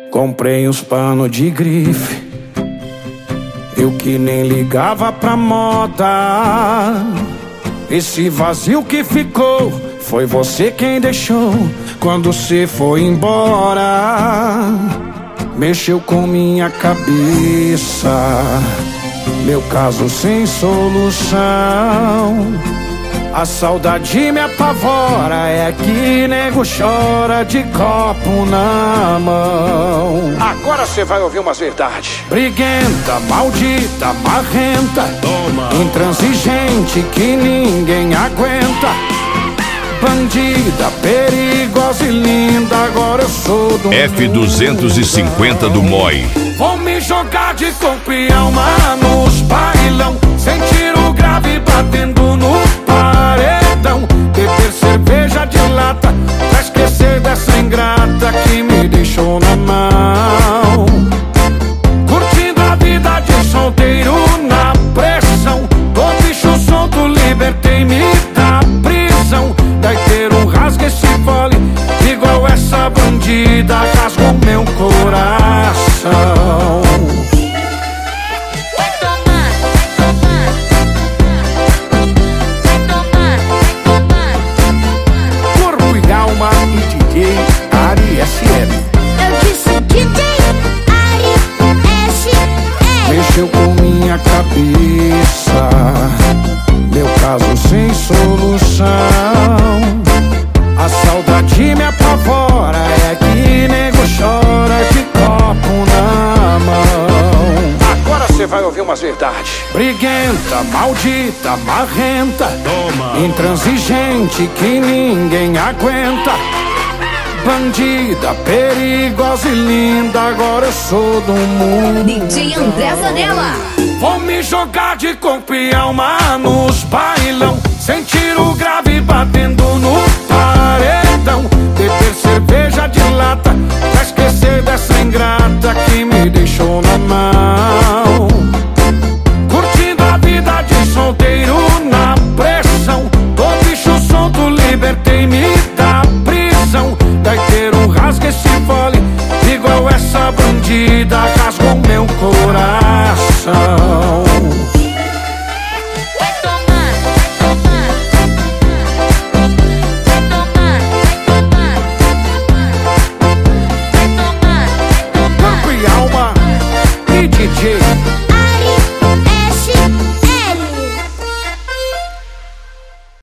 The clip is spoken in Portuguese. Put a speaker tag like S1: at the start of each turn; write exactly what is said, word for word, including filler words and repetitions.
S1: Comprei uns panos de grife, eu que nem ligava pra moda. Esse vazio que ficou foi você quem deixou quando cê foi embora. Mexeu com minha cabeça, meu caso sem solução. A saudade me apavora, é que nego chora de copo na mão.
S2: Agora cê vai ouvir umas verdades.
S1: Briguenta, maldita, marrenta,
S2: toma,
S1: intransigente que ninguém aguenta. Bandida, perigosa e linda, agora eu sou do
S3: F duzentos e cinquenta do M O I.
S1: Vou me jogar de corpo e alma nos bailão, sentir o grave batendo no paredão. Beber cerveja de lata pra esquecer dessa ingrata que me deixou na mão. Curtindo a vida de solteiro na pressão, tô bicho solto, libertei-me da prisão. Daí ter um rasga esse fole, igual essa bandida rasgou meu coração.
S4: Vai tomar, vai tomar, vai tomar, vai tomar.
S1: Corpo e alma e D J Ari S M.
S4: Eu disse D J Ari S M.
S1: Mexeu com minha cabeça, meu caso sem solução. A saudade me apavora, é que nego chora de copo na mão.
S2: Agora cê vai ouvir umas verdades.
S1: Briguenta, maldita, marrenta,
S2: toma,
S1: intransigente que ninguém aguenta. Bandida, perigosa e linda, agora eu sou do mundo.
S5: D J André Zanella.
S1: Vou me jogar de corpo e alma nos bailão, sentir o grave batendo no paredão.